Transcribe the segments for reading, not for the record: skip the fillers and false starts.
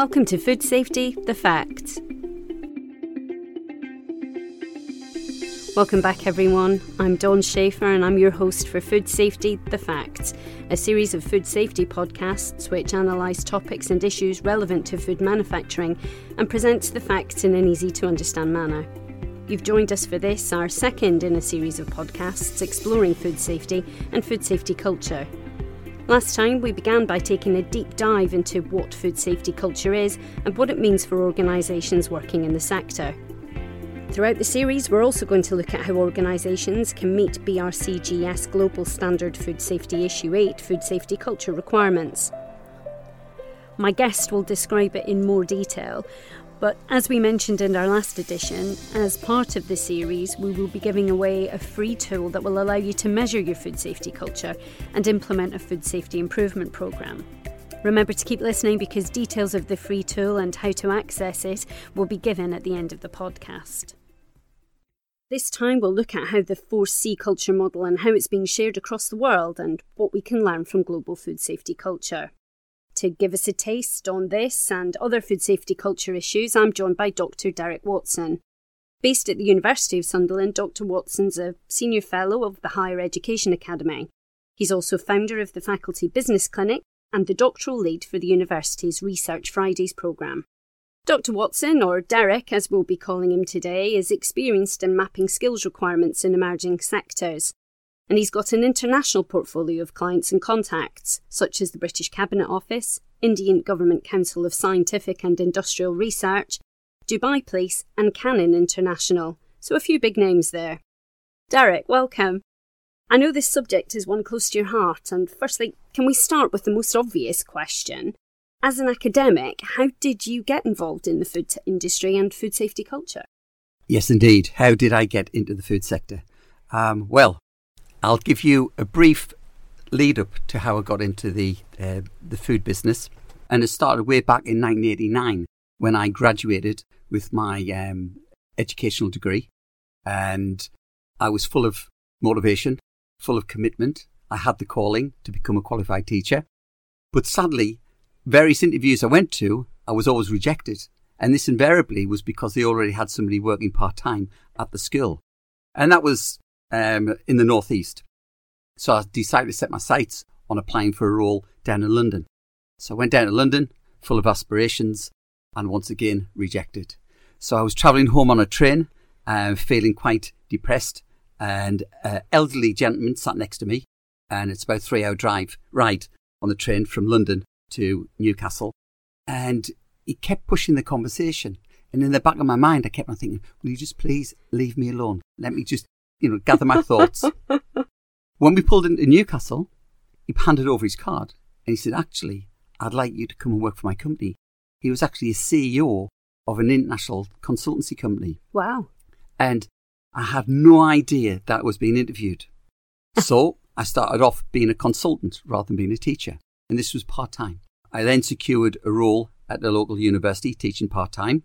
Welcome to Food Safety, The Facts. Welcome back everyone, I'm Dawn Schaefer and I'm your host for Food Safety, The Facts, a series of food safety podcasts which analyse topics and issues relevant to food manufacturing and presents the facts in an easy to understand manner. You've joined us for this, our second in a series of podcasts exploring food safety and food safety culture. Last time we began by taking a deep dive into what food safety culture is and what it means for organisations working in the sector. Throughout the series, we're also going to look at how organisations can meet BRCGS Global Standard Food Safety Issue 8 food safety culture requirements. My guest will describe it in more detail, but as we mentioned in our last edition, as part of the series, we will be giving away a free tool that will allow you to measure your food safety culture and implement a food safety improvement programme. Remember to keep listening because details of the free tool and how to access it will be given at the end of the podcast. This time we'll look at how the 4C culture model and how it's being shared across the world and what we can learn from global food safety culture. To give us a taste on this and other food safety culture issues, I'm joined by Dr. Derek Watson. Based at the University of Sunderland, Dr. Watson's a Senior Fellow of the Higher Education Academy. He's also founder of the Faculty Business Clinic and the doctoral lead for the university's Research Fridays programme. Dr. Watson, or Derek as we'll be calling him today, is experienced in mapping skills requirements in emerging sectors. And he's got an international portfolio of clients and contacts, such as the British Cabinet Office, Indian Government Council of Scientific and Industrial Research, Dubai Police and Canon International. So a few big names there. Derek, welcome. I know this subject is one close to your heart, and firstly, can we start with the most obvious question? As an academic, how did you get involved in the food industry and food safety culture? Yes, indeed. How did I get into the food sector? Well, I'll give you a brief lead up to how I got into the food business. And it started way back in 1989 when I graduated with my educational degree. And I was full of motivation, full of commitment. I had the calling to become a qualified teacher. But sadly, various interviews I went to, I was always rejected. And this invariably was because they already had somebody working part-time at the school. And that was in the northeast. So I decided to set my sights on applying for a role down in London. So I went down to London, full of aspirations, and once again rejected. So I was travelling home on a train, feeling quite depressed, and an elderly gentleman sat next to me, and it's about a 3-hour ride on the train from London to Newcastle, and he kept pushing the conversation. And in the back of my mind, I kept on thinking, will you just please leave me alone? Let me just, gather my thoughts. When we pulled into Newcastle, he handed over his card and he said, actually, I'd like you to come and work for my company. He was actually a CEO of an international consultancy company. Wow. And I had no idea that I was being interviewed. So I started off being a consultant rather than being a teacher. And this was part-time. I then secured a role at the local university teaching part-time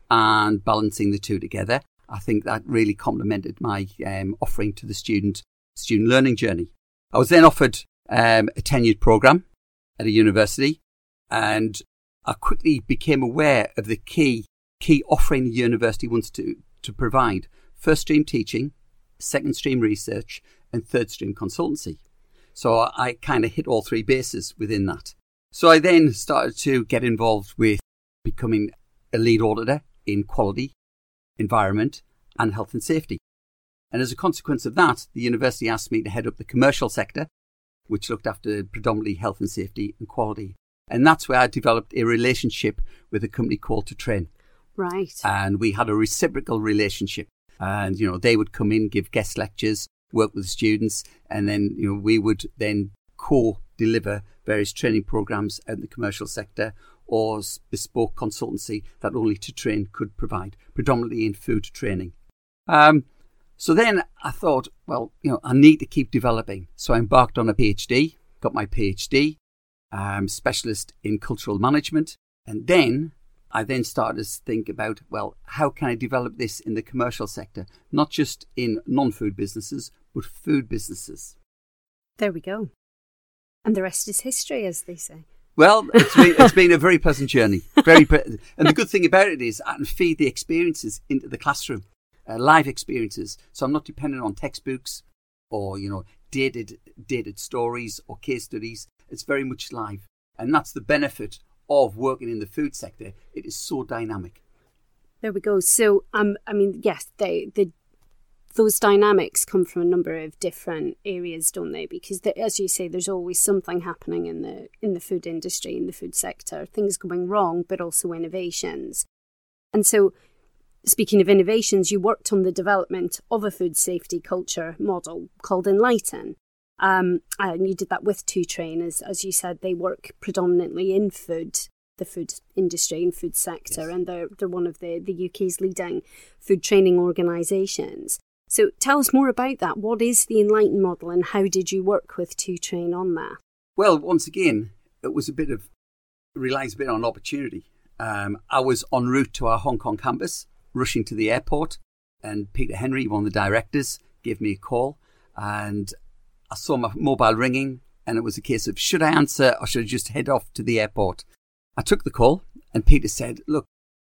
and balancing the two together. I think that really complemented my offering to the student learning journey. I was then offered a tenured programme at a university, and I quickly became aware of the key offering the university wants to provide: first stream teaching, second stream research, and third stream consultancy. So I kind of hit all three bases within that. So I then started to get involved with becoming a lead auditor in quality, environment, and health and safety. And as a consequence of that, the university asked me to head up the commercial sector, which looked after predominantly health and safety and quality. And that's where I developed a relationship with a company called To Train. Right. And we had a reciprocal relationship. And, they would come in, give guest lectures, work with students, and then, we would then co-deliver various training programs in the commercial sector or bespoke consultancy that only To Train could provide, predominantly in food training. So then I thought, well, I need to keep developing. So I embarked on a PhD, got my PhD, specialist in cultural management. And then I started to think about, well, how can I develop this in the commercial sector? Not just in non-food businesses, but food businesses. There we go. And the rest is history, as they say. Well, it's been a very pleasant journey. And the good thing about it is I can feed the experiences into the classroom, live experiences. So I'm not dependent on textbooks or, dated stories or case studies. It's very much live. And that's the benefit of working in the food sector. It is so dynamic. There we go. So, yes, those dynamics come from a number of different areas, don't they? Because, as you say, there's always something happening in the food industry, in the food sector, things going wrong, but also innovations. And so, speaking of innovations, you worked on the development of a food safety culture model called Enlighten. And you did that with 2Train, as you said, they work predominantly in the food industry and food sector, yes. And they're one of the UK's leading food training organisations. So tell us more about that. What is the Enlighten model and how did you work with 2Train on that? Well, once again, it was relies a bit on opportunity. I was en route to our Hong Kong campus, rushing to the airport, and Peter Henry, one of the directors, gave me a call, and I saw my mobile ringing, and it was a case of, should I answer or should I just head off to the airport? I took the call, and Peter said, look,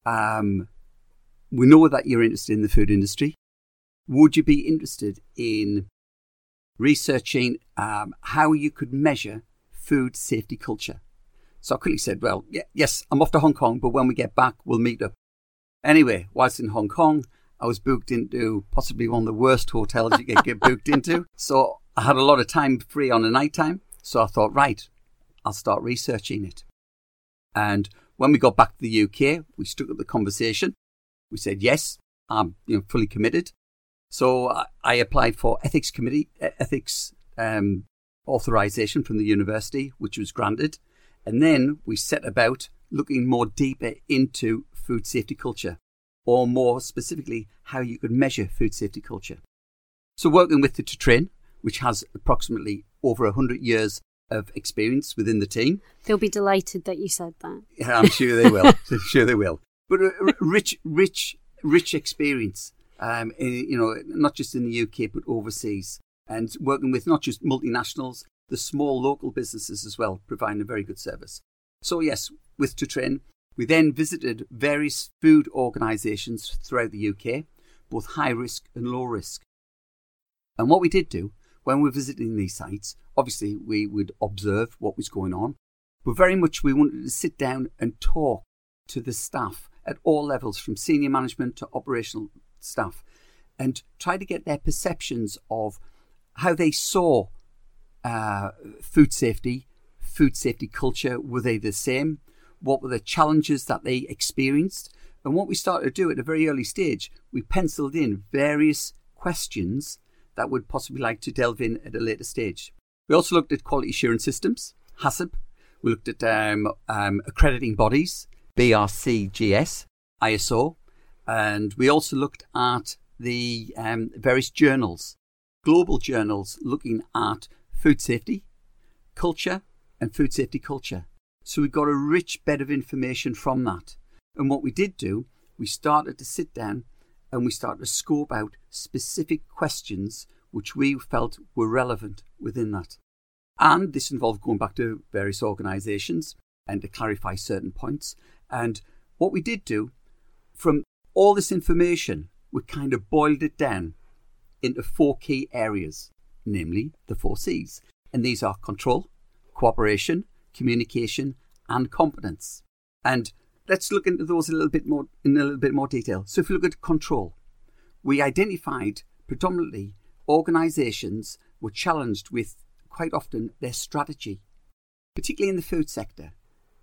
we know that you're interested in the food industry. Would you be interested in researching how you could measure food safety culture? So I quickly said, well, yes, I'm off to Hong Kong, but when we get back, we'll meet up. Anyway, whilst in Hong Kong, I was booked into possibly one of the worst hotels you can get booked into. So I had a lot of time free on the night time. So I thought, right, I'll start researching it. And when we got back to the UK, we struck up the conversation. We said, yes, I'm fully committed. So I applied for ethics authorization from the university, which was granted. And then we set about looking more deeper into food safety culture, or more specifically, how you could measure food safety culture. So working with the 2Train, which has approximately over 100 years of experience within the team. They'll be delighted that you said that. Yeah, I'm sure they will. Sure they will. But a rich experience, not just in the UK, but overseas. And working with not just multinationals, the small local businesses as well, providing a very good service. So yes, with 2Train, we then visited various food organisations throughout the UK, both high risk and low risk. And what we did do, when we were visiting these sites, obviously we would observe what was going on, but very much we wanted to sit down and talk to the staff at all levels, from senior management to operational staff, and try to get their perceptions of how they saw food safety culture. Were they the same? What were the challenges that they experienced? And what we started to do at a very early stage, we penciled in various questions that would possibly like to delve in at a later stage. We also looked at quality assurance systems, HACCP. We looked at accrediting bodies, BRCGS, ISO. And we also looked at the various journals, global journals, looking at food safety, culture, and food safety culture. So we got a rich bed of information from that. And what we did do, we started to sit down and we started to scope out specific questions which we felt were relevant within that. And this involved going back to various organisations and to clarify certain points. And what we did do, from all this information, we kind of boiled it down into 4 key areas, namely the 4 C's. And these are control, cooperation, communication, and competence. And let's look into those in a little bit more detail. So if we look at control, we identified predominantly organisations were challenged with quite often their strategy, particularly in the food sector.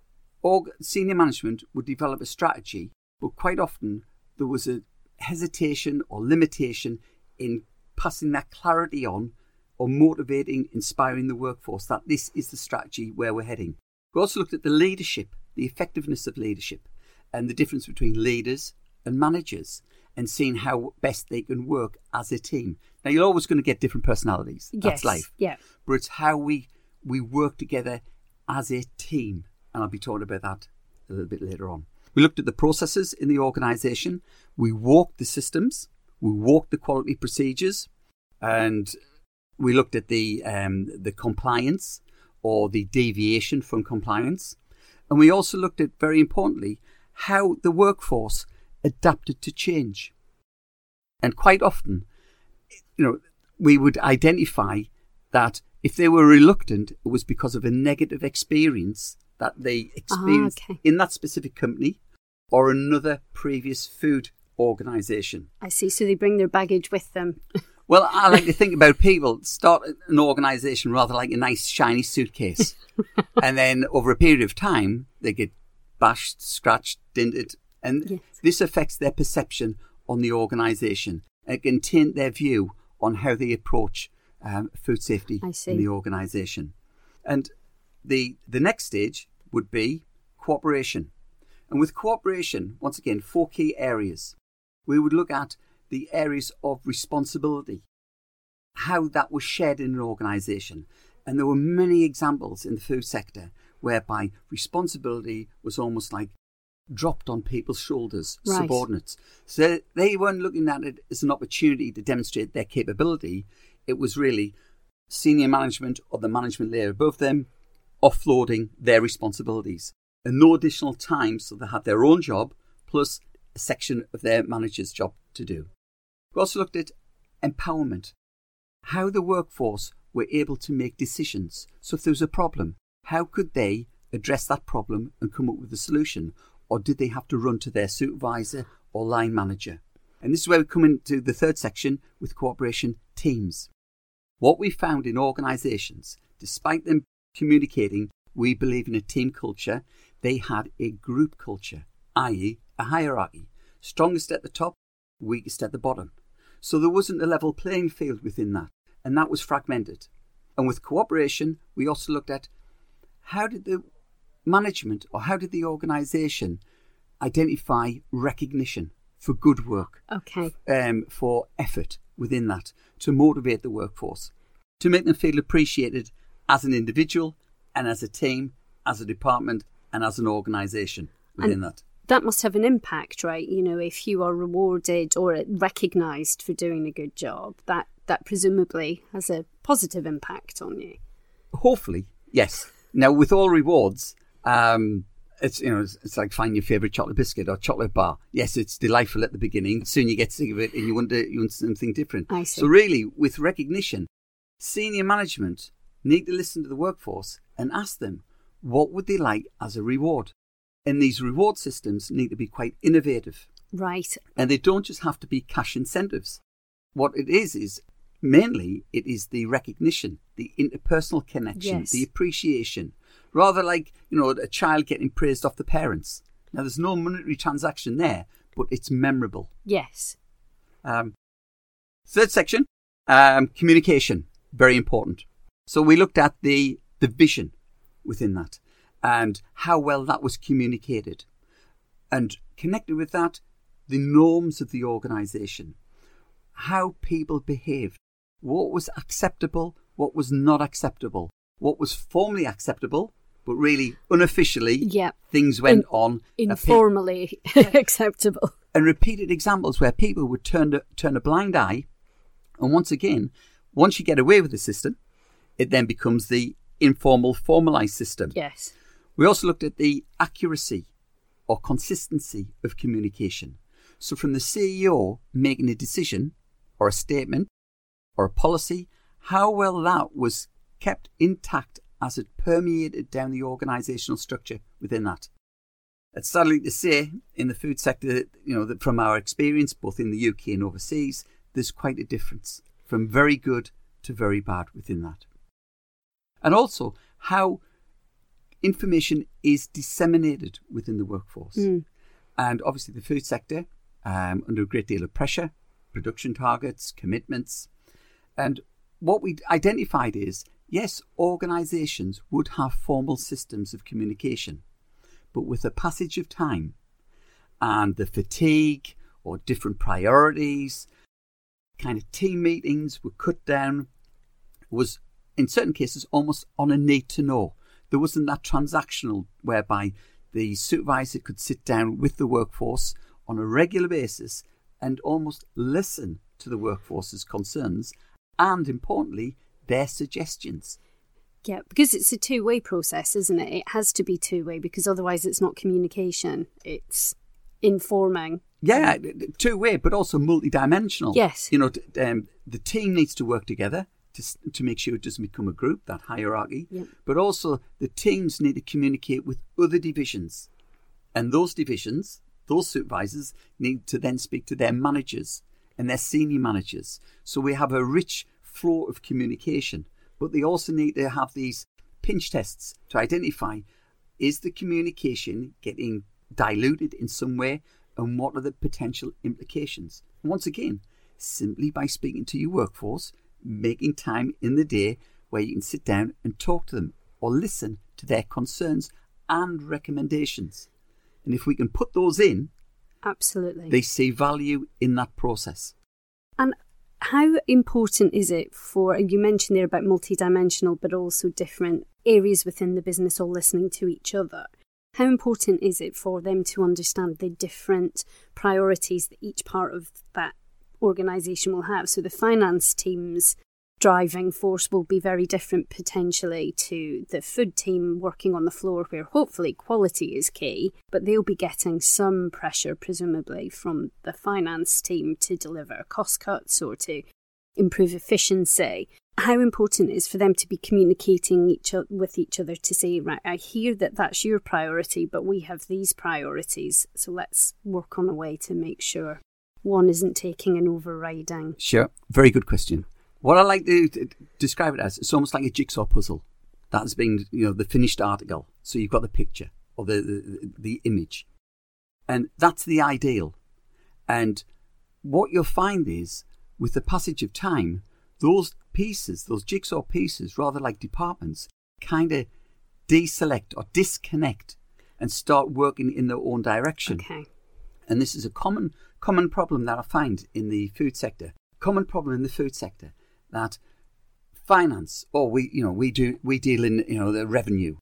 Senior management would develop a strategy, but quite often there was a hesitation or limitation in passing that clarity on, or motivating, inspiring the workforce that this is the strategy where we're heading. We also looked at the leadership, the effectiveness of leadership, and the difference between leaders and managers, and seeing how best they can work as a team. Now, you're always going to get different personalities. That's life. Yeah. But it's how we work together as a team. And I'll be talking about that a little bit later on. We looked at the processes in the organisation. We walked the systems. We walked the quality procedures. And we looked at the compliance or the deviation from compliance. And we also looked at, very importantly, how the workforce adapted to change. And quite often, we would identify that if they were reluctant, it was because of a negative experience that they experienced in that specific company or another previous food organisation. I see. So they bring their baggage with them. Well, I like to think about people start an organisation rather like a nice shiny suitcase. And then over a period of time, they get bashed, scratched, dented. And this affects their perception on the organisation. It can taint their view on how they approach food safety in the organisation. And the next stage would be cooperation. And with cooperation, once again, 4 key areas. We would look at the areas of responsibility, how that was shared in an organisation. And there were many examples in the food sector whereby responsibility was almost like dropped on people's shoulders, subordinates. So they weren't looking at it as an opportunity to demonstrate their capability. It was really senior management or the management layer above them offloading their responsibilities. And no additional time, so they had their own job plus a section of their manager's job to do. We also looked at empowerment, how the workforce were able to make decisions. So if there was a problem, how could they address that problem and come up with a solution? Or did they have to run to their supervisor or line manager? And this is where we come into the third section with cooperation teams. What we found in organisations, despite them communicating, we believe in a team culture, they had a group culture, i.e. a hierarchy. Strongest at the top, weakest at the bottom. So there wasn't a level playing field within that, and that was fragmented. And with cooperation, we also looked at how did the management or how did the organisation identify recognition for good work, for effort within that, to motivate the workforce, to make them feel appreciated as an individual and as a team, as a department and as an organisation within that. That must have an impact, right? If you are rewarded or recognised for doing a good job, that presumably has a positive impact on you. Hopefully, yes. Now, with all rewards, it's like finding your favourite chocolate biscuit or chocolate bar. Yes, it's delightful at the beginning. Soon you get sick of it and you want something different. I see. So really, with recognition, senior management need to listen to the workforce and ask them what would they like as a reward. And these reward systems need to be quite innovative. Right. And they don't just have to be cash incentives. What it is mainly it is the recognition, the interpersonal connection, the appreciation. Rather like, a child getting praised off the parents. Now, there's no monetary transaction there, but it's memorable. Yes. Third section, communication. Very important. So we looked at the vision within that and how well that was communicated. And connected with that, the norms of the organisation. How people behaved. What was acceptable, what was not acceptable. What was formally acceptable, but really unofficially, things went on. Informally acceptable. And repeated examples where people would turn a blind eye. And once again, once you get away with the system, it then becomes the informal, formalised system. Yes. We also looked at the accuracy or consistency of communication. So from the CEO making a decision or a statement or a policy, how well that was kept intact as it permeated down the organisational structure within that. It's sadly to say, in the food sector, that from our experience, both in the UK and overseas, there's quite a difference from very good to very bad within that. And also how information is disseminated within the workforce. And obviously the food sector, under a great deal of pressure, production targets, commitments. And what we identified is, yes, organisations would have formal systems of communication, but with the passage of time and the fatigue or different priorities, kind of team meetings were cut down, was in certain cases almost on a need to know. There wasn't that transactional whereby the supervisor could sit down with the workforce on a regular basis and almost listen to the workforce's concerns and, importantly, their suggestions. Yeah, because it's a two-way process, isn't it? It has to be two-way because otherwise it's not communication. It's informing. Yeah, two-way, but also multidimensional. Yes. The team needs to work together to make sure it doesn't become a group, that hierarchy. Yep. But also the teams need to communicate with other divisions. And those divisions, those supervisors, need to then speak to their managers and their senior managers. So we have a rich flow of communication. But they also need to have these pinch tests to identify, is the communication getting diluted in some way, and what are the potential implications? And once again, simply by speaking to your workforce, making time in the day where you can sit down and talk to them or listen to their concerns and recommendations. And if we can put those in, absolutely, they see value in that process. And how important is it you mentioned there about multidimensional, but also different areas within the business all listening to each other. How important is it for them to understand the different priorities that each part of that organisation will have? So the finance team's driving force will be very different potentially to the food team working on the floor, where hopefully quality is key, but they'll be getting some pressure presumably from the finance team to deliver cost cuts or to improve efficiency. How important it is for them to be communicating with each other to say, right, I hear that that's your priority, but we have these priorities, so let's work on a way to make sure one isn't taking an overriding. Sure, very good question. What I like to describe it as, it's almost like a jigsaw puzzle. That's being, the finished article. So you've got the picture or the image. And that's the ideal. And what you'll find is, with the passage of time, those pieces, those jigsaw pieces, rather like departments, kind of deselect or disconnect and start working in their own direction. Okay. And this is a common problem that I find in the food sector. Common problem in the food sector. That finance, we deal in the revenue,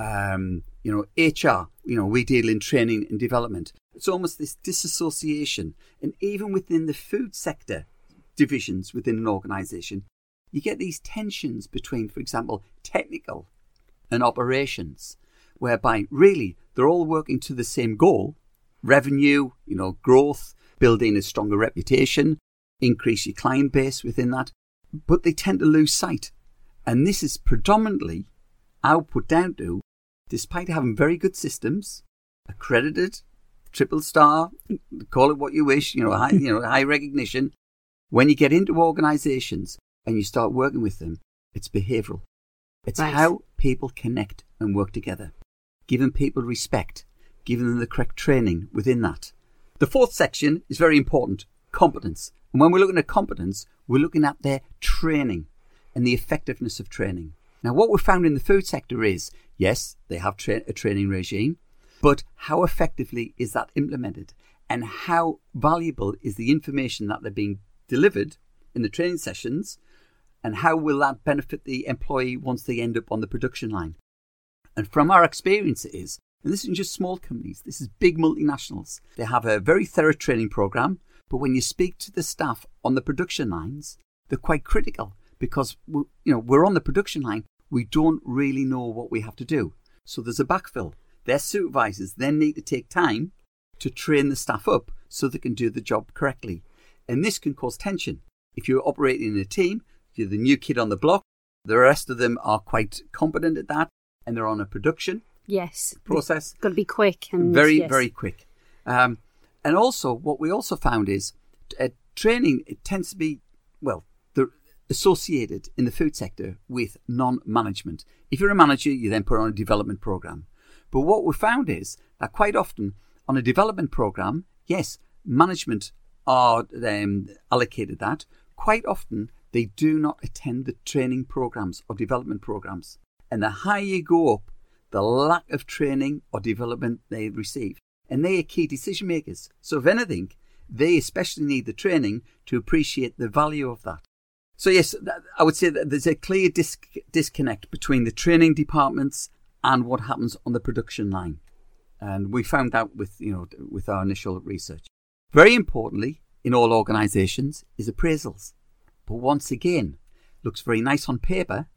HR, we deal in training and development. It's almost this disassociation, and even within the food sector divisions within an organisation, you get these tensions between, for example, technical and operations, whereby really they're all working to the same goal: revenue, growth, building a stronger reputation, increase your client base within that. But they tend to lose sight. And this is predominantly output down to, despite having very good systems, accredited, 3-star, call it what you wish, high recognition. When you get into organisations and you start working with them, it's behavioural. It's right. How people connect and work together. Giving people respect, giving them the correct training within that. The fourth section is very important, competence. And when we're looking at competence, we're looking at their training and the effectiveness of training. Now, what we've found in the food sector is, yes, they have a training regime, but how effectively is that implemented? And how valuable is the information that they're being delivered in the training sessions? And how will that benefit the employee once they end up on the production line? And from our experience it is, and this isn't just small companies, this is big multinationals. They have a very thorough training program. But when you speak to the staff on the production lines, they're quite critical because we're on the production line. We don't really know what we have to do. So there's a backfill. Their supervisors then need to take time to train the staff up so they can do the job correctly. And this can cause tension. If you're operating in a team, you're the new kid on the block, the rest of them are quite competent at that, and they're on a production process. Got to be quick. And very quick. And also, what we also found is training, it tends to be, they're associated in the food sector with non-management. If you're a manager, you then put on a development program. But what we found is that quite often on a development program, yes, management are allocated that. Quite often, they do not attend the training programs or development programs. And the higher you go up, the lack of training or development they receive. And they are key decision makers. So if anything, they especially need the training to appreciate the value of that. So yes, I would say that there's a clear disconnect between the training departments and what happens on the production line. And we found that with our initial research. Very importantly, in all organisations, is appraisals. But once again, looks very nice on paper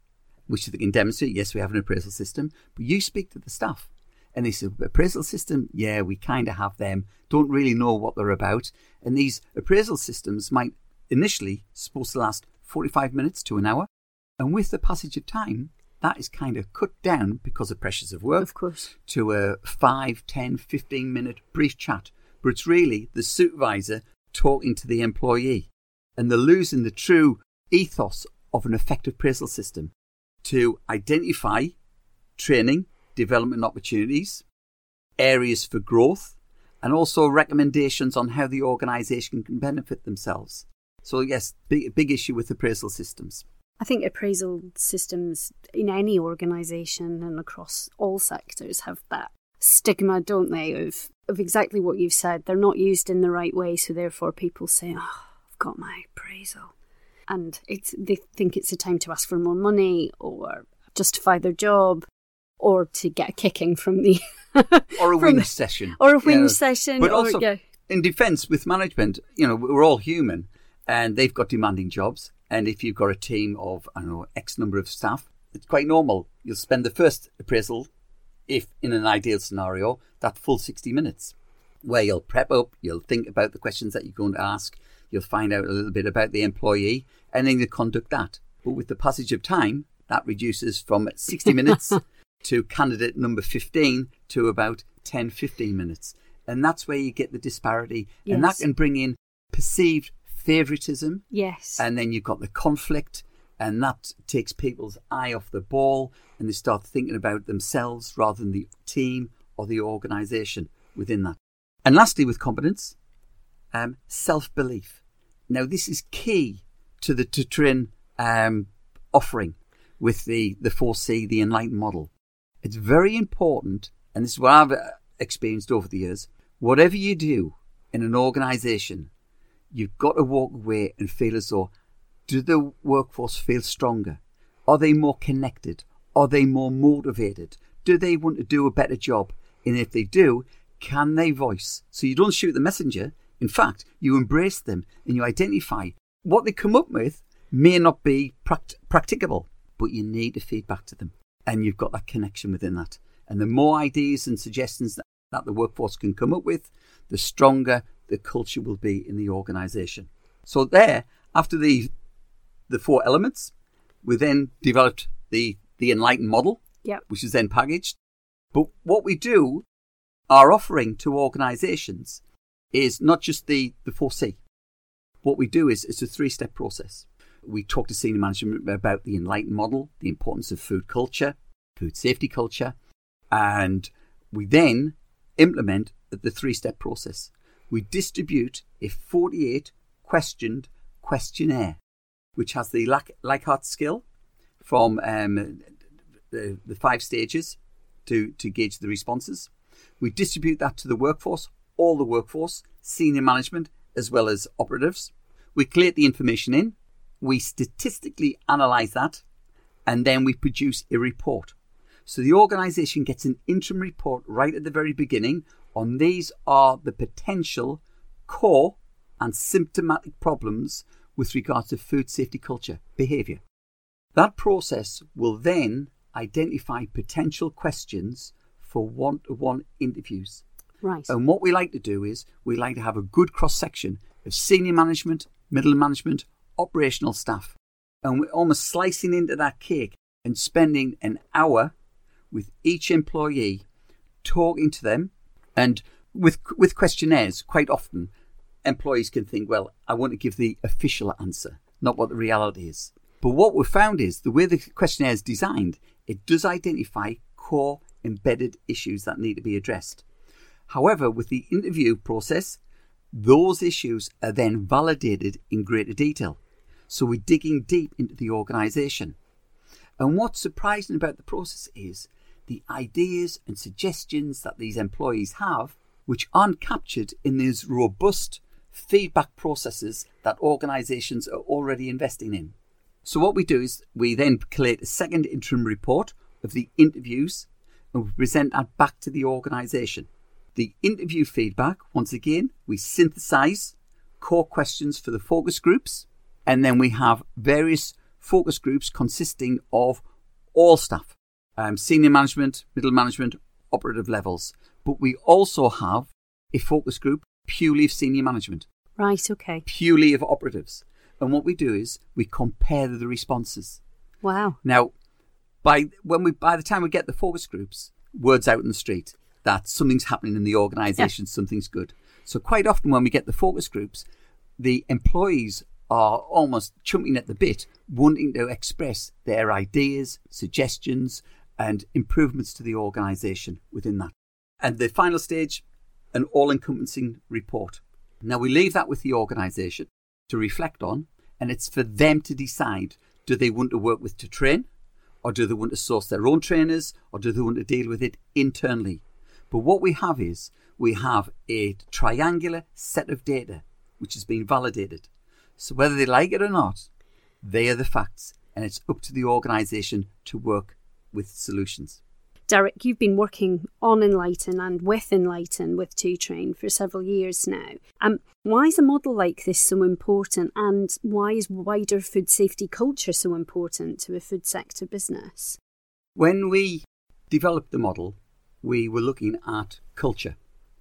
which they can demonstrate, yes, we have an appraisal system, but you speak to the staff. And they say, appraisal system, yeah, we kind of have them, don't really know what they're about. And these appraisal systems might initially supposed to last 45 minutes to an hour. And with the passage of time, that is kind of cut down because of pressures of work. Of course. To a 5, 10, 15-minute brief chat. But it's really the supervisor talking to the employee. And they're losing the true ethos of an effective appraisal system to identify training, development opportunities, areas for growth, and also recommendations on how the organisation can benefit themselves. So yes, big issue with appraisal systems. I think appraisal systems in any organisation and across all sectors have that stigma, don't they, of exactly what you've said. They're not used in the right way, so therefore people say, oh, I've got my appraisal. And they think it's a time to ask for more money or justify their job or to get a kicking from the... or a whinge session. Or a whinge session. But also, in defence with management, we're all human and they've got demanding jobs. And if you've got a team of, X number of staff, it's quite normal. You'll spend the first appraisal, if in an ideal scenario, that full 60 minutes, where you'll prep up, you'll think about the questions that you're going to ask, you'll find out a little bit about the employee, and then you conduct that. But with the passage of time, that reduces from 60 minutes to candidate number 15 to about 10, 15 minutes. And that's where you get the disparity. Yes. And that can bring in perceived favouritism. Yes. And then you've got the conflict, and that takes people's eye off the ball, and they start thinking about themselves rather than the team or the organisation within that. And lastly, with competence, self-belief. Now, this is key to the Tutrin offering with the 4C, the Enlighten model. It's very important, and this is what I've experienced over the years. Whatever you do in an organisation, you've got to walk away and feel as though, do the workforce feel stronger? Are they more connected? Are they more motivated? Do they want to do a better job? And if they do, can they voice? So you don't shoot the messenger. In fact, you embrace them and you identify what they come up with may not be practicable, but you need to feed back to them. And you've got that connection within that. And the more ideas and suggestions that the workforce can come up with, the stronger the culture will be in the organisation. So there, after the 4 elements, we then developed the Enlighten model, which is then packaged. But what we do, our offering to organisations, is not just the 4C. What we do is it's a 3-step process. We talk to senior management about the Enlighten model, the importance of food culture, food safety culture, and we then implement the 3-step process. We distribute a 48-questioned questionnaire, which has the Likert skill from the 5 stages to gauge the responses. We distribute that to the workforce, all the workforce, senior management, as well as operatives. We collate the information in, we statistically analyse that, and then we produce a report. So the organisation gets an interim report right at the very beginning on these are the potential core and symptomatic problems with regards to food safety culture behaviour. That process will then identify potential questions for one-to-one interviews. Right. And what we like to do is we like to have a good cross-section of senior management, middle management, operational staff. And we're almost slicing into that cake and spending an hour with each employee, talking to them. And with questionnaires, quite often, employees can think, well, I want to give the official answer, not what the reality is. But what we've found is the way the questionnaire is designed, it does identify core embedded issues that need to be addressed. However, with the interview process, those issues are then validated in greater detail. So we're digging deep into the organisation. And what's surprising about the process is the ideas and suggestions that these employees have, which aren't captured in these robust feedback processes that organisations are already investing in. So what we do is we then collate a second interim report of the interviews and we present that back to the organisation. The interview feedback, once again, we synthesise core questions for the focus groups, and then we have various focus groups consisting of all staff, senior management, middle management, operative levels. But we also have a focus group purely of senior management. Right, okay. Purely of operatives. And what we do is we compare the responses. Wow. Now, by the time we get the focus groups, word's out in the street that something's happening in the organisation, something's good. So quite often when we get the focus groups, the employees are almost chomping at the bit, wanting to express their ideas, suggestions and improvements to the organisation within that. And the final stage, an all-encompassing report. Now we leave that with the organisation to reflect on, and it's for them to decide, do they want to work with to train, or do they want to source their own trainers, or do they want to deal with it internally? But what we have is, we have a triangular set of data which has been validated. So whether they like it or not, they are the facts, and it's up to the organisation to work with solutions. Derek, you've been working on Enlighten and with Enlighten with 2Train for several years now. Why is a model like this so important, and why is wider food safety culture so important to a food sector business? When we developed the model, we were looking at culture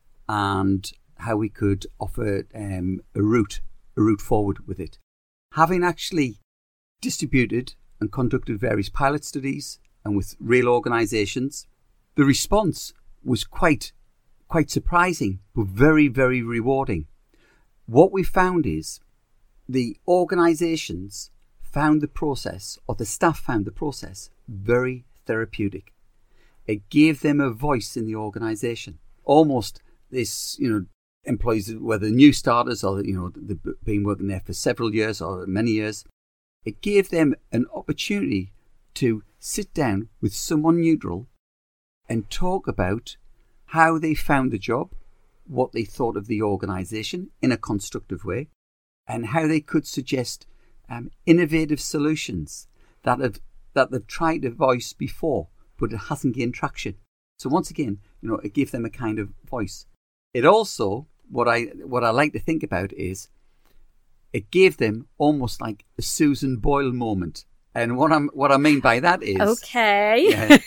and how we could offer a route forward with it. Having actually distributed and conducted various pilot studies and with real organisations, the response was quite surprising, but very, very rewarding. What we found is the organisations found the process, or the staff found the process, very therapeutic. It gave them a voice in the organisation. Almost this, employees, whether new starters or, they've been working there for several years or many years, it gave them an opportunity to sit down with someone neutral and talk about how they found the job, what they thought of the organisation in a constructive way, and how they could suggest innovative solutions that they've tried to voice before, but it hasn't gained traction. So once again, it gave them a kind of voice. It also, what I like to think about is, it gave them almost like a Susan Boyle moment. And what I mean by that is, okay,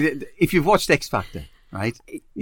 if you've watched X Factor, right?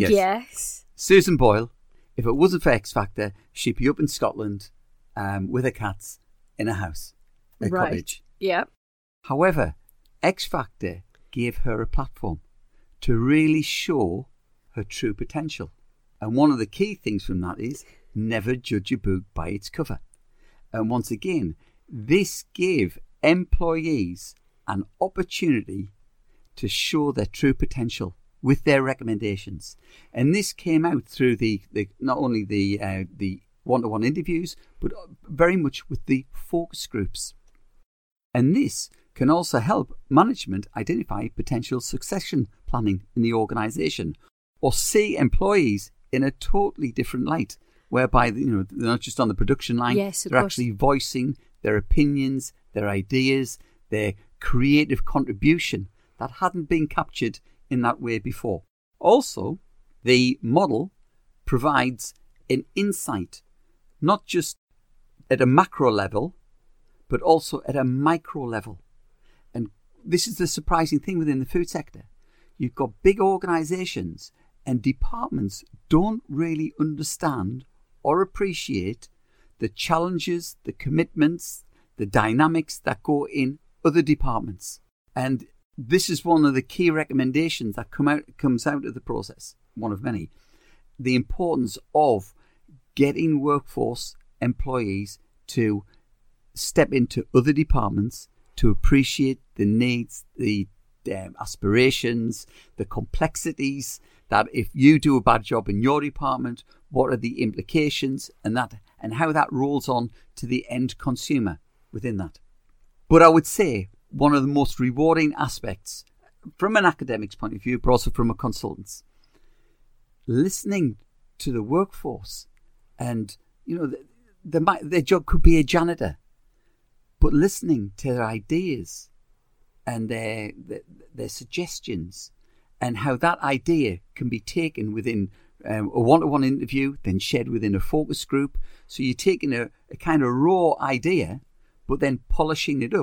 Yes. Susan Boyle, if it wasn't for X Factor, she'd be up in Scotland with her cats in a house, a cottage. Yeah. However, X Factor gave her a platform to really show her true potential. And one of the key things from that is never judge a book by its cover. And once again, this gave employees an opportunity to show their true potential with their recommendations. And this came out through the not only the one-to-one interviews, but very much with the focus groups. And this can also help management identify potential succession planning in the organisation, or see employees in a totally different light, whereby they're not just on the production line, they're actually voicing their opinions, their ideas, their creative contribution that hadn't been captured in that way before. Also, the model provides an insight, not just at a macro level, but also at a micro level. And this is the surprising thing within the food sector. You've got big organisations and departments don't really understand or appreciate the challenges, the commitments, the dynamics that go in other departments. And this is one of the key recommendations that comes out of the process, one of many. The importance of getting workforce employees to step into other departments to appreciate the needs, the aspirations, the complexities, that if you do a bad job in your department, what are the implications, and how that rolls on to the end consumer within that. But I would say one of the most rewarding aspects from an academic's point of view, but also from a consultant's, listening to the workforce, and their job could be a janitor, but listening to their ideas and their suggestions, and how that idea can be taken within a one-to-one interview, then shared within a focus group. So you're taking a kind of raw idea, but then polishing it up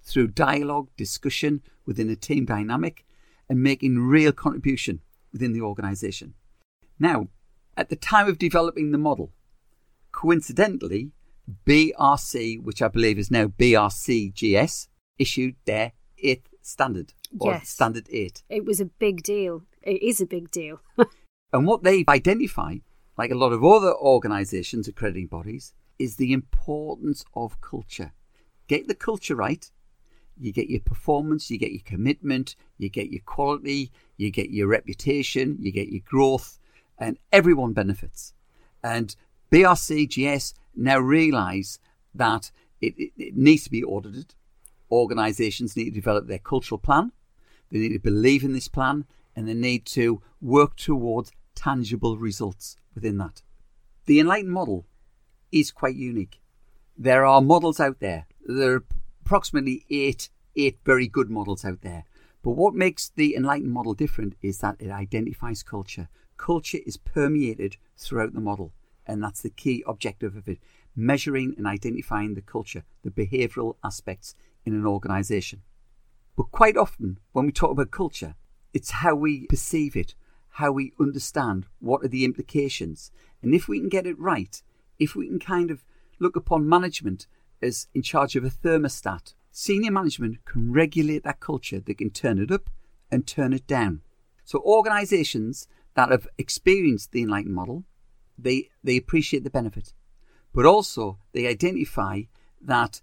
through dialogue, discussion within a team dynamic, and making real contribution within the organisation. Now, at the time of developing the model, coincidentally, BRC, which I believe is now BRCGS, issued their 8th standard, or Standard 8. It was a big deal. It is a big deal. And what they've identified, like a lot of other organisations, accrediting bodies, is the importance of culture. Get the culture right, you get your performance, you get your commitment, you get your quality, you get your reputation, you get your growth, and everyone benefits. And BRCGS now realise that it needs to be audited. Organisations need to develop their cultural plan, they need to believe in this plan, and they need to work towards tangible results within that. The Enlighten model is quite unique. There are models out there. There are approximately eight very good models out there. But what makes the Enlighten model different is that it identifies culture. Culture is permeated throughout the model, and that's the key objective of it, measuring and identifying the culture, the behavioural aspects in an organisation. But quite often, when we talk about culture, it's how we perceive it, how we understand what are the implications. And if we can get it right, if we can kind of look upon management as in charge of a thermostat, senior management can regulate that culture. They can turn it up and turn it down. So organisations that have experienced the Enlighten model, they appreciate the benefit, but also they identify that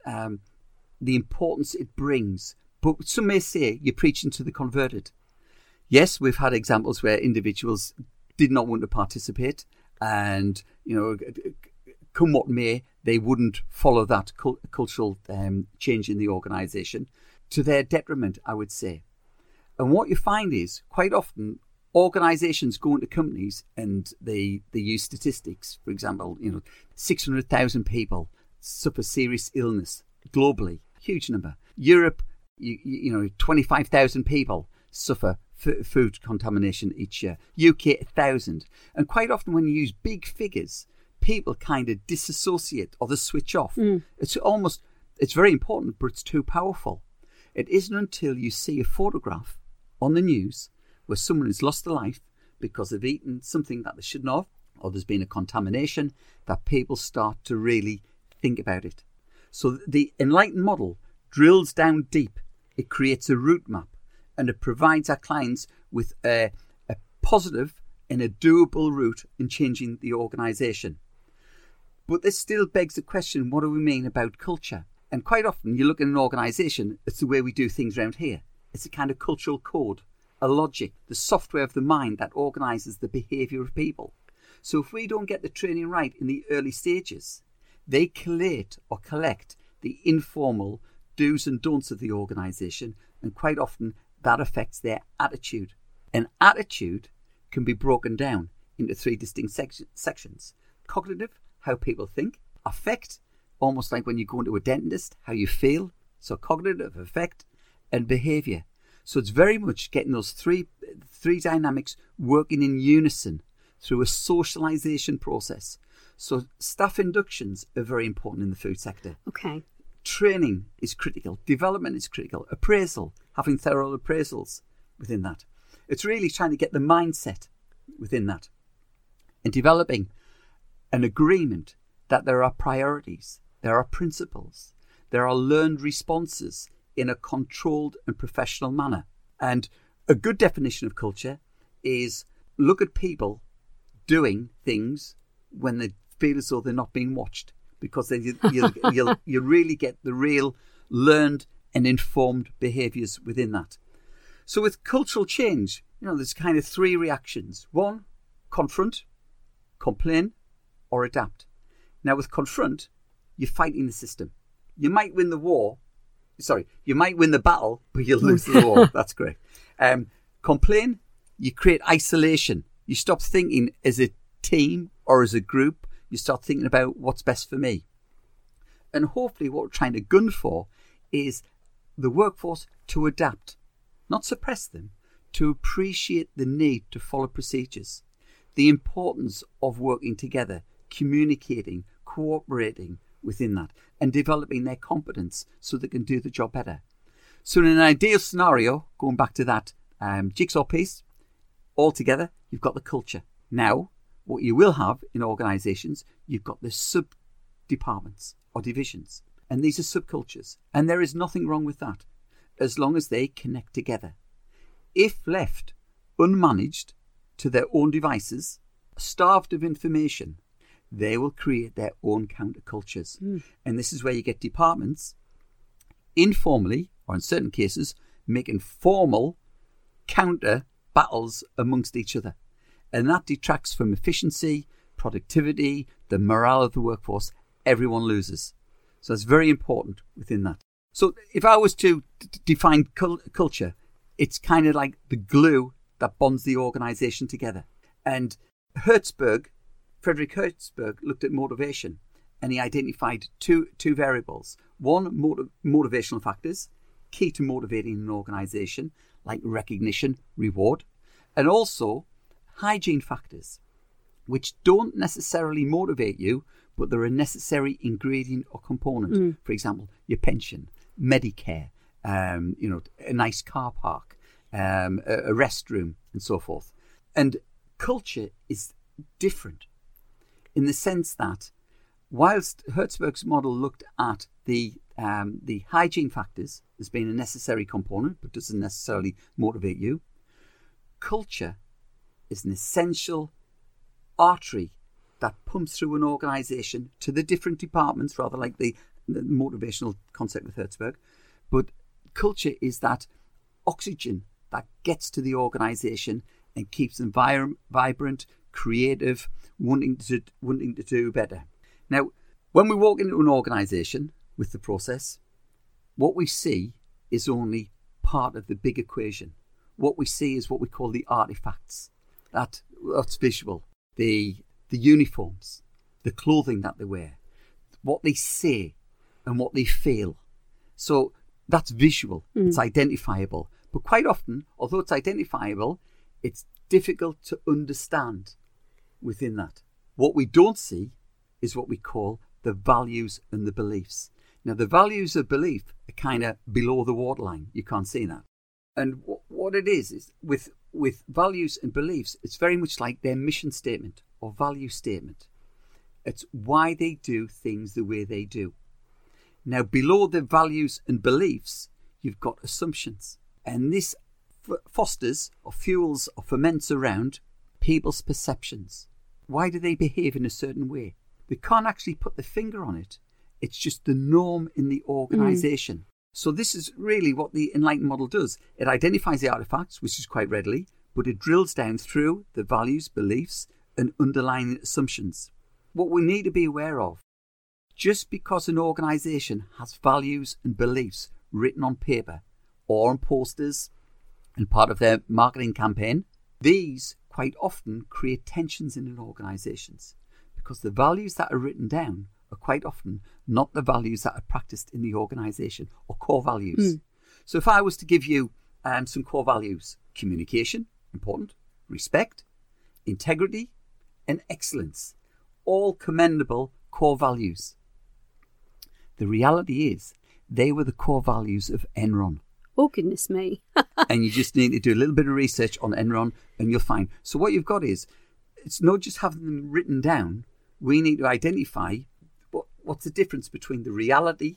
the importance it brings. But some may say you're preaching to the converted. Yes, we've had examples where individuals did not want to participate, and come what may, they wouldn't follow that cultural change in the organisation to their detriment, I would say. And what you find is quite often organisations go into companies and they use statistics. For example, 600,000 people suffer serious illness globally, huge number. Europe, 25,000 people suffer food contamination each year. UK, 1,000. And quite often when you use big figures, people kind of disassociate or they switch off. It's very important, but it's too powerful. It isn't until you see a photograph on the news where someone has lost their life because they've eaten something that they shouldn't have, or there's been a contamination, that people start to really think about it. So the Enlighten model drills down deep. It creates a route map, and it provides our clients with a positive and a doable route in changing the organisation. But this still begs the question, what do we mean about culture? And quite often you look at an organisation, it's the way we do things around here. It's a kind of cultural code, a logic, the software of the mind that organises the behaviour of people. So if we don't get the training right in the early stages, they collate or collect the informal do's and don'ts of the organisation, and quite often that affects their attitude. And attitude can be broken down into 3 distinct sections. Cognitive, how people think. Affect, almost like when you go into a dentist, how you feel. So cognitive, affect, and behaviour. So it's very much getting those three dynamics working in unison through a socialisation process. So staff inductions are very important in the food sector. Okay. Training is critical. Development is critical. Appraisal, having thorough appraisals within that. It's really trying to get the mindset within that. And developing an agreement that there are priorities, there are principles, there are learned responses in a controlled and professional manner. And a good definition of culture is look at people doing things when they feel as though they're not being watched, because then you'll really get the real learned and informed behaviours within that. So with cultural change, there's kind of 3 reactions. 1, confront, complain, or adapt. Now with confront, you're fighting the system. You might win the battle, but you'll lose the war. That's great. Complain, you create isolation. You stop thinking as a team or as a group. You start thinking about what's best for me. And hopefully what we're trying to gun for is the workforce to adapt, not suppress them, to appreciate the need to follow procedures, the importance of working together, communicating, cooperating, within that and developing their competence so they can do the job better. So in an ideal scenario, going back to that jigsaw piece, altogether, you've got the culture. Now, what you will have in organisations, you've got the sub-departments or divisions. And these are subcultures. And there is nothing wrong with that, as long as they connect together. If left unmanaged to their own devices, starved of information, they will create their own countercultures. And this is where you get departments informally, or in certain cases, making formal counter battles amongst each other. And that detracts from efficiency, productivity, the morale of the workforce. Everyone loses. So it's very important within that. So if I was to define culture, it's kind of like the glue that bonds the organisation together. And Frederick Hertzberg looked at motivation, and he identified two variables. One, motivational factors, key to motivating an organisation, like recognition, reward, and also hygiene factors, which don't necessarily motivate you, but they're a necessary ingredient or component. For example, your pension, Medicare, a nice car park, a restroom, and so forth. And culture is different in the sense that whilst Hertzberg's model looked at the hygiene factors as being a necessary component but doesn't necessarily motivate you, culture is an essential artery that pumps through an organisation to the different departments, rather like the motivational concept with Hertzberg. But culture is that oxygen that gets to the organisation and keeps them vibrant, creative, wanting to do better. Now, when we walk into an organisation with the process, what we see is only part of the big equation. What we see is what we call the artefacts. That's visual. The uniforms, the clothing that they wear, what they say and what they feel. So that's visual. It's identifiable. But quite often, although it's identifiable, it's difficult to understand within that. What we don't see is what we call the values and the beliefs. Now, the values of belief are kind of below the waterline. You can't see that. And what it is with values and beliefs, it's very much like their mission statement or value statement. It's why they do things the way they do. Now, below the values and beliefs, you've got assumptions. And this fosters or fuels or ferments around people's perceptions. Why do they behave in a certain way? They can't actually put the finger on it. It's just the norm in the organisation. So this is really what the Enlightened model does. It identifies the artefacts, which is quite readily, but it drills down through the values, beliefs, and underlying assumptions. What we need to be aware of, just because an organisation has values and beliefs written on paper or on posters and part of their marketing campaign, these quite often create tensions in organisations because the values that are written down are quite often not the values that are practiced in the organisation or core values. So if I was to give you some core values, communication, important, respect, integrity, and excellence, all commendable core values. The reality is they were the core values of Enron. Oh, goodness me. And you just need to do a little bit of research on Enron and you'll find. So what you've got is, it's not just having them written down. We need to identify what's the difference between the reality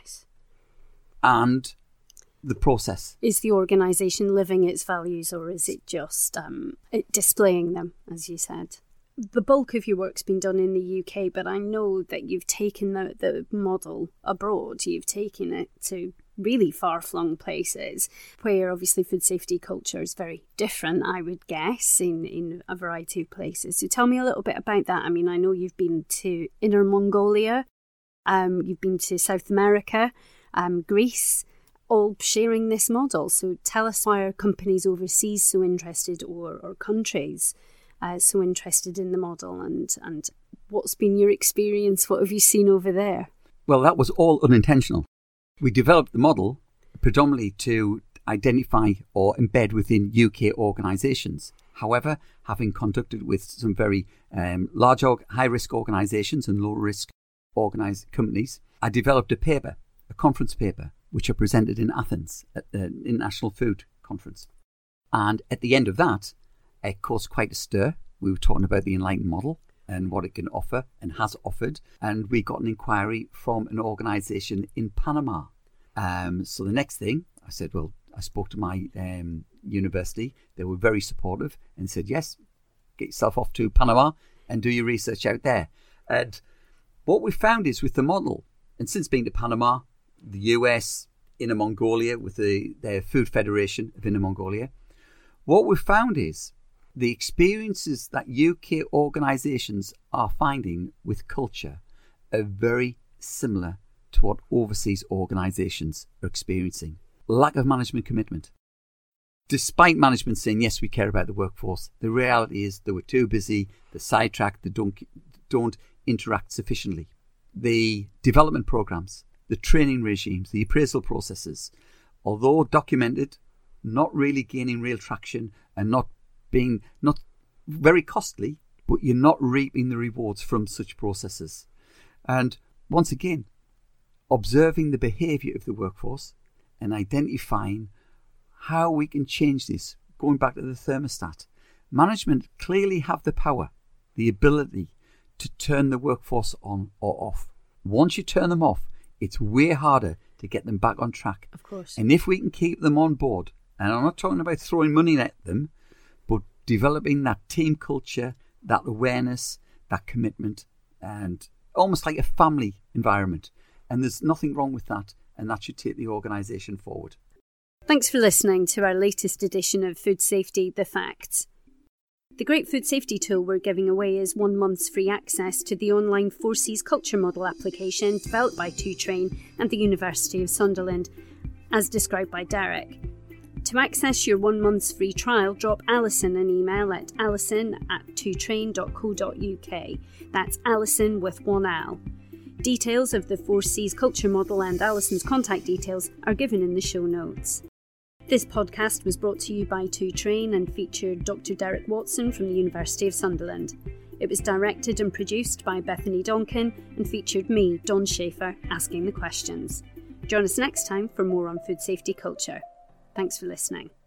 and the process. Is the organisation living its values or is it just displaying them, as you said? The bulk of your work's been done in the UK, but I know that you've taken the model abroad. You've taken it to really far-flung places where obviously food safety culture is very different, I would guess, in a variety of places. So tell me a little bit about that. I mean, I know you've been to Inner Mongolia, you've been to South America, Greece, all sharing this model. So tell us why are companies overseas so interested or countries so interested in the model and what's been your experience? What have you seen over there? Well, that was all unintentional. We developed the model predominantly to identify or embed within UK organisations. However, having conducted with some very large high-risk organisations and low-risk organised companies, I developed a paper, a conference paper, which I presented in Athens at the International Food Conference. And at the end of that, it caused quite a stir. We were talking about the Enlightened model and what it can offer and has offered. And we got an inquiry from an organisation in Panama. So the next thing, I said, well, I spoke to my university. They were very supportive and said, yes, get yourself off to Panama and do your research out there. And what we found is with the model, and since being to Panama, the US, Inner Mongolia, with their Food Federation of Inner Mongolia, what we found is the experiences that UK organisations are finding with culture are very similar to what overseas organisations are experiencing. Lack of management commitment. Despite management saying, yes, we care about the workforce, the reality is they were too busy, they're sidetracked, they don't interact sufficiently. The development programmes, the training regimes, the appraisal processes, although documented, not really gaining real traction and not very costly, but you're not reaping the rewards from such processes. And once again, observing the behaviour of the workforce and identifying how we can change this, going back to the thermostat. Management clearly have the power, the ability to turn the workforce on or off. Once you turn them off, it's way harder to get them back on track. Of course. And if we can keep them on board, and I'm not talking about throwing money at them, but developing that team culture, that awareness, that commitment, and almost like a family environment. And there's nothing wrong with that, and that should take the organisation forward. Thanks for listening to our latest edition of Food Safety, The Facts. The great food safety tool we're giving away is 1 month's free access to the online 4Cs culture model application developed by 2Train and the University of Sunderland, as described by Derek. To access your 1 month's free trial, drop Alison an email at alison@2train.co.uk. That's Alison with 1 L. Details of the 4Cs culture model and Alison's contact details are given in the show notes. This podcast was brought to you by 2Train and featured Dr. Derek Watson from the University of Sunderland. It was directed and produced by Bethany Donkin and featured me, Dawn Schaefer, asking the questions. Join us next time for more on food safety culture. Thanks for listening.